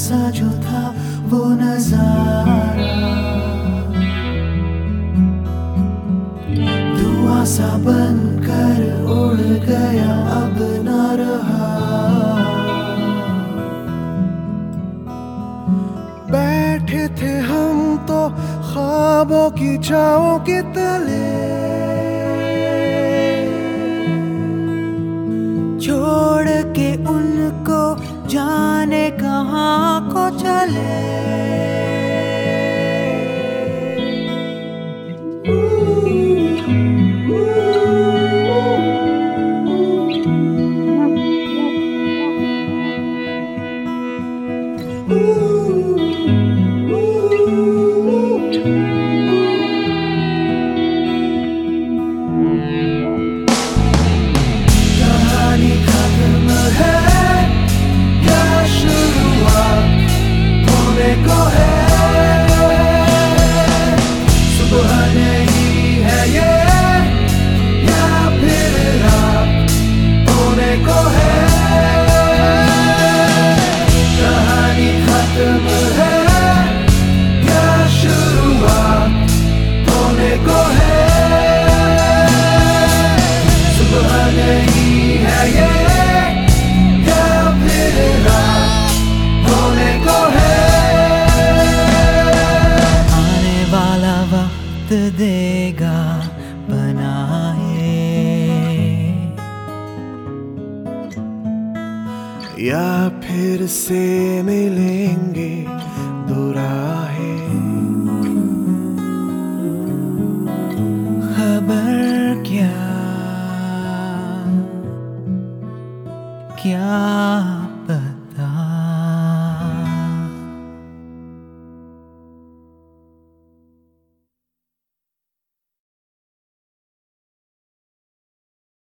सा जो था वो नजारा, धुआं सा बनकर उड़ गया अब न रहा। बैठे थे हम तो ख्वाबों की छाओं के तले, छोड़ के उनको जाने कहाँ को चले। कहानी खत्म है या शुरुआत होने को है, सुबह नहीं है ये या फिर रात होने को है। कहानी खत्म है या शुरुआत होने को है, सुबह नहीं है ये या फिर रात होने को है। आने वाला वक्त देगा बनाए या फिर से मिलेंगे दो राहें। खबर क्या